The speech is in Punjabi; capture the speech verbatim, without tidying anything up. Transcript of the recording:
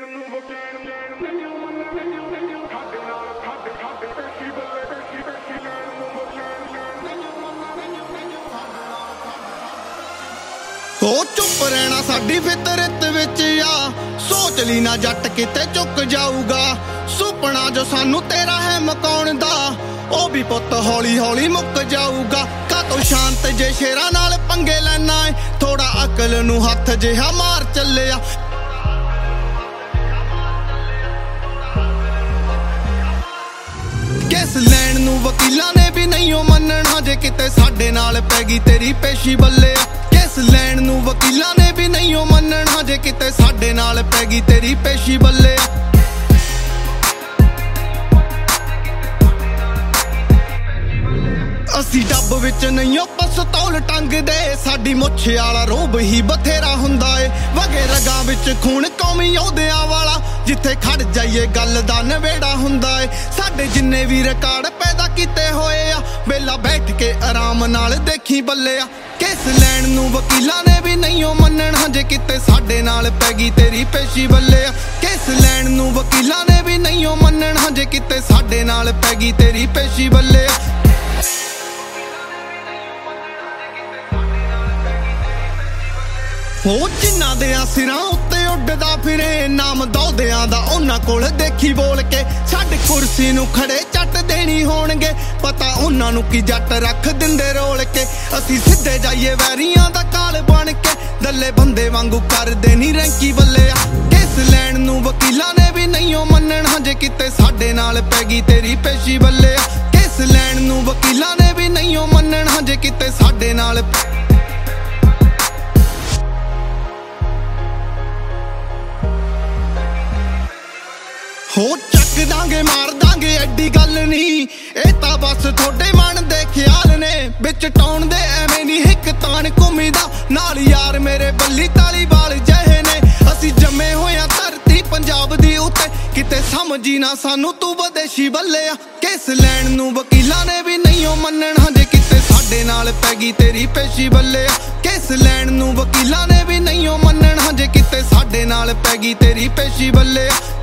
ਉਹ ਚੁੱਪ ਰਹਿਣਾ ਸਾਡੀ ਫਿਤਰਤ ਵਿੱਚ ਆ, ਸੋਚ ਲਈ ਨਾ ਜੱਟ ਕਿਤੇ ਚੁੱਕ ਜਾਊਗਾ। ਸੁਪਨਾ ਜੋ ਸਾਨੂੰ ਤੇਰਾ ਹੈ ਮਕਾਉਣ ਦਾ, ਉਹ ਵੀ ਪੁੱਤ ਹੌਲੀ ਹੌਲੀ ਮੁੱਕ ਜਾਊਗਾ। ਕਾਤੋਂ ਸ਼ਾਂਤ ਜੇ ਸ਼ੇਰਾਂ ਨਾਲ ਪੰਗੇ ਲੈਣਾ ਏ, ਥੋੜਾ ਅਕਲ ਨੂੰ ਹੱਥ ਜਿਹਾ ਮਾਰ ਚੱਲਿਆ। ਕੇਸ ਲੈਣ ਨੂੰ ਵਕੀਲਾਂ ਨੇ ਵੀ ਨਹੀਂ ਉਹ ਮੰਨਣਾ, ਜੇ ਕਿਤੇ ਸਾਡੇ ਨਾਲ ਪੈ ਗਈ ਤੇਰੀ ਪੇਸ਼ੀ ਬੱਲੇ। ਕੇਸ ਲੈਣ ਨੂੰ ਵਕੀਲਾਂ ਨੇ ਵੀ ਨਹੀਂ ਉਹ ਮੰਨਣਾ, ਜੇ ਕਿਤੇ ਸਾਡੇ ਨਾਲ ਪੈ ਗਈ ਤੇਰੀ ਪੇਸ਼ੀ ਬੱਲੇ। ਅਸੀਂ ਡੱਬ ਵਿੱਚ ਨਹੀਂ ਉਹ ਪਿਸਤੌਲ ਟੰਗਦੇ, ਸਾਡੀ ਮੁੱਛ ਵਾਲਾ ਰੋਬ ਹੀ ਬਥੇਰਾ ਹੁੰਦਾ ਏ। ਵਗੇ ਰਗਾਂ ਵਿੱਚ ਖੂਨ ਕੌਮੀ ਯੋਧਿਆਂ ਵਾਲਾ, ਜਿੱਥੇ ਖੜ ਜਾਈਏ ਗੱਲ ਦਾ ਨਵੇੜਾ ਹੁੰਦਾ ਏ। ਸਾਡੇ ਜਿੰਨੇ ਵੀ ਰਿਕਾਰਡ ਪੈਦਾ ਕੀਤੇ ਹੋਏ ਆ, ਵੇਲਾ ਬੈਠ ਕੇ ਆਰਾਮ ਨਾਲ ਦੇਖੀ ਬੱਲਿਆ। ਕੇਸ ਲੈਣ ਨੂੰ ਵਕੀਲਾਂ ਨੇ ਵੀ ਨਹੀਂ ਉਹ ਮੰਨਣਾ, ਜੇ ਕਿਤੇ ਸਾਡੇ ਨਾਲ ਪੈ ਗਈ ਤੇਰੀ ਪੇਸ਼ੀ ਬੱਲਿਆ। ਕੇਸ ਲੈਣ ਨੂੰ ਵਕੀਲਾਂ ਨੇ ਵੀ ਨਹੀਂ ਉਹ ਮੰਨਣਾ, ਜੇ ਕਿਤੇ ਸਾਡੇ ਨਾਲ ਪੈ ਗਈ ਤੇਰੀ ਪੇਸ਼ੀ ਬੱਲਿਆ। ਉਹ ਜਿਨ੍ਹਾਂ ਦੇ ਸਿਰਾਂ ਉੱਤੇ ਉੱਡਦਾ ਫਿਰੇ ਨਾਮ ਦੌਦਿਆਂ ਦਾ, ਉਹਨਾਂ ਕੋਲ ਦੇਖੀ ਬੋਲ ਕੇ ਛੱਡ ਕੁਰਸੀ ਨੂੰ ਖੜੇ ਚੱਟ ਦੇਣੀ ਹੋਣਗੇ। ਪਤਾ ਉਹਨਾਂ ਨੂੰ ਕੀ ਜੱਟ ਰੱਖ ਦਿੰਦੇ ਰੋਲ ਕੇ। ਅਸੀਂ ਸਿੱਧੇ ਜਾਈਏ ਵੈਰੀਆਂ ਦਾ ਕਾਲ ਬਣ ਕੇ, ਦੱਲੇ ਬੰਦੇ ਵਾਂਗੂ ਕਰਦੇ ਨੀ ਰੈਂਕੀ ਬੱਲਿਆ। ਕੇਸ ਲੈਣ ਨੂੰ ਵਕੀਲਾਂ ਨੇ ਵੀ ਨਹੀਂ ਉਹ ਮੰਨਣਾ, ਜੇ ਕਿਤੇ ਸਾਡੇ ਨਾਲ ਪੈ ਗਈ ਤੇਰੀ ਪੇਸ਼ੀ ਬੱਲਿਆ। ਕੇਸ ਲੈਣ ਨੂੰ ਵਕੀਲਾਂ ਨੇ ਵੀ ਨਹੀਂ ਉਹ ਮੰਨਣਾ, ਜੇ ਕਿਤੇ ਸਾਡੇ ਨਾਲ ਹੋ ਚੱਕ ਦਾਂਗੇ ਮਾਰ ਦਾਂਗੇ ਐਡੀ ਗੱਲ ਨਹੀਂ, ਇਹ ਤਾਂ ਬਸ ਤੁਹਾਡੇ ਮਨ ਦੇ ਖਿਆਲ ਨੇ। ਵਿੱਚ ਟਾਉਣ ਦੇ ਐਵੇਂ ਨਹੀਂ ਹਿੱਕ ਤਾਣ ਘੁੰਮੀਦਾ, ਨਾਲ ਯਾਰ ਮੇਰੇ ਬੱਲੀ ਤਾਲੀ ਵਾਲ ਜਿਹੇ ਨੇ। ਅਸੀਂ ਜੰਮੇ ਹੋਇਆ ਧਰਤੀ ਪੰਜਾਬ ਦੀ ਉੱਤੇ, ਕਿਤੇ ਸਮਝੀ ਨਾ ਸਾਨੂੰ ਤੂੰ ਵਿਦੇਸ਼ੀ ਬੱਲਿਆ। ਕੇਸ ਲੈਣ ਨੂੰ ਵਕੀਲਾਂ ਨੇ ਵੀ ਨਹੀਂ ਉਹ ਮੰਨਣਾ, ਜੇ ਕਿਤੇ ਸਾਡੇ ਨਾਲ ਪੈ ਗਈ ਤੇਰੀ ਪੇਸ਼ੀ ਬੱਲਿਆ। ਕੇਸ ਲੈਣ ਨੂੰ ਵਕੀਲਾਂ ਨੇ ਵੀ ਨਹੀਂ ਉਹ ਮੰਨਣਾ, ਜੇ ਕਿਤੇ ਸਾਡੇ ਨਾਲ ਪੈ ਗਈ ਤੇਰੀ ਪੇਸ਼ੀ ਬੱਲਿਆ।